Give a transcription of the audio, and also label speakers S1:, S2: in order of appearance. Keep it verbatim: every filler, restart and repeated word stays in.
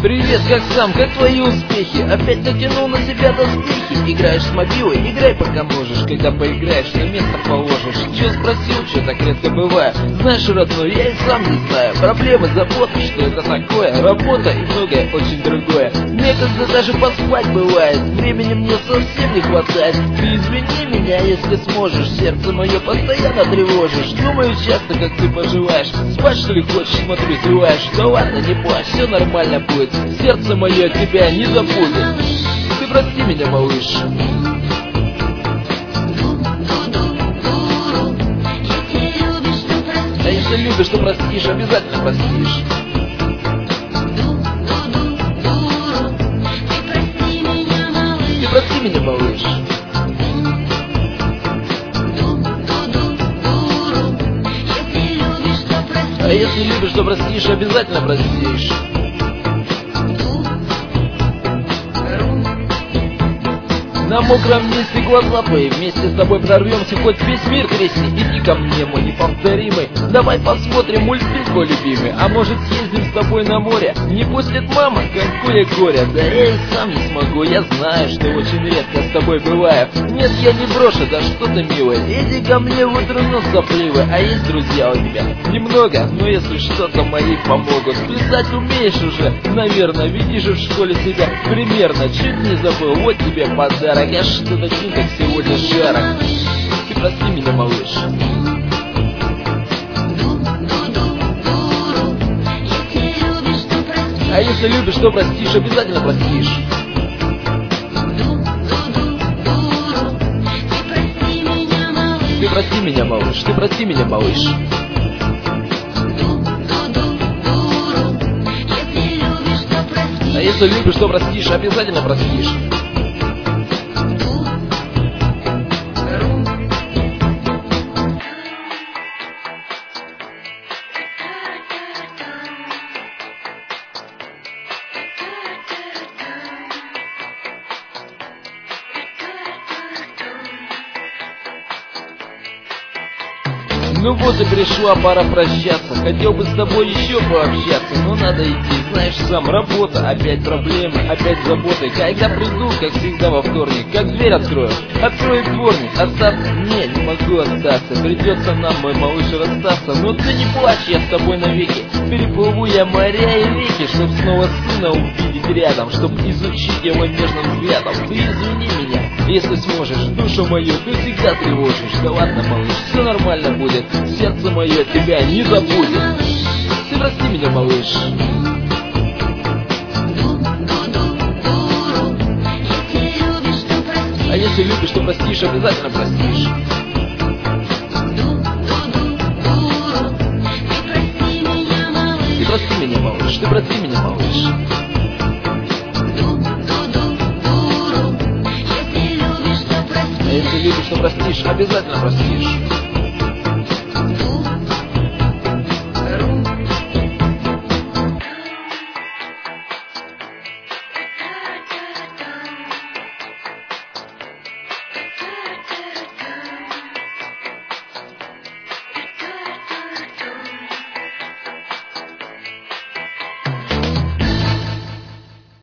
S1: Привет, как сам, как твои успехи? Опять натянул на себя доспехи? Играешь с мобилой? Играй пока можешь. Когда поиграешь, на место положишь. Чё спросил, чё так редко бывает? Знаешь, родной, я и сам не знаю. Проблемы, заботы, что это такое? Работа и многое очень другое. Некогда даже поспать бывает. Времени мне совсем не хватает. Ты извини меня, если сможешь. Сердце мое постоянно тревожишь. Думаю часто, как ты поживаешь. Спать что ли хочешь, смотрю, зеваешь. Да ладно, не плачь, все нормально будет. Сердце мое тебя не забудет. Ты прости меня, малыш. А если любишь, то простишь, обязательно простишь. Ты прости меня, малыш. А если любишь, то простишь, обязательно простишь. На мокром месте глаза твои, вместе с тобой прорвемся, хоть весь мир тресни. Иди ко мне, мой неповторимый, давай посмотрим мультфильм твой любимый. А может съездим с тобой на море? Не пустит мама, какое горе. Да я и сам не смогу, я знаю, что очень редко с тобой бываю. Нет, я не брошу, да что ты, милая. Иди ко мне, вытру нос сопливый. А есть друзья у тебя? Немного, но если что-то мои помогут. Писать умеешь уже, наверное, видишь же в школе себя примерно. Чуть не забыл, вот тебе подарок. Я что-то таким, как сегодня жарок. Ты прости меня, малыш. А если любишь, то простишь, обязательно простишь. Ты прости меня, малыш. Ты прости меня, малыш. А если любишь, то простишь, обязательно простишь. Ну вот и пришла пора прощаться. Хотел бы с тобой еще пообщаться, но надо идти, знаешь сам, работа. Опять проблемы, опять заботы. Когда приду, как всегда во вторник, как дверь открою, открою дворник. Остаться? Не, не могу остаться. Придется нам, мой малыш, расстаться. Но ты не плачь, я с тобой навеки. Переплыву я моря и реки, чтоб снова сына увидеть рядом, чтоб изучить его нежным взглядом. Ты извини меня, если сможешь, душу мою ты всегда тревожишь. Да ладно, малыш, все нормально будет. Сердце мое тебя не забудет. Ты прости меня, малыш. А если любишь, то простишь, обязательно простишь. Ты прости меня, малыш. Ты прости меня, малыш. А если любишь, то простишь, обязательно простишь.